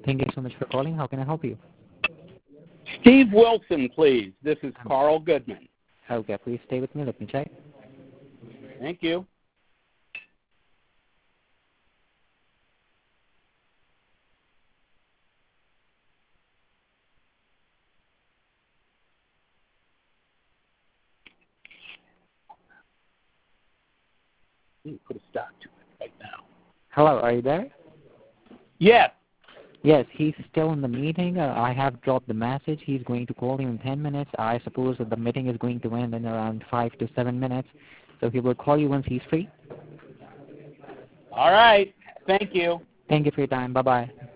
Thank you so much for calling. How can I help you? Steve Wilson, please. This is Carl Goodman. Okay, please stay with me. Let me check. Thank you. Put a stop to it right now. Hello, are you there? Yes. Yes, he's still in the meeting. I have dropped the message. He's going to call you in 10 minutes. I suppose that the meeting is going to end in around 5 to 7 minutes. So he will call you once he's free. All right. Thank you. Thank you for your time. Bye-bye.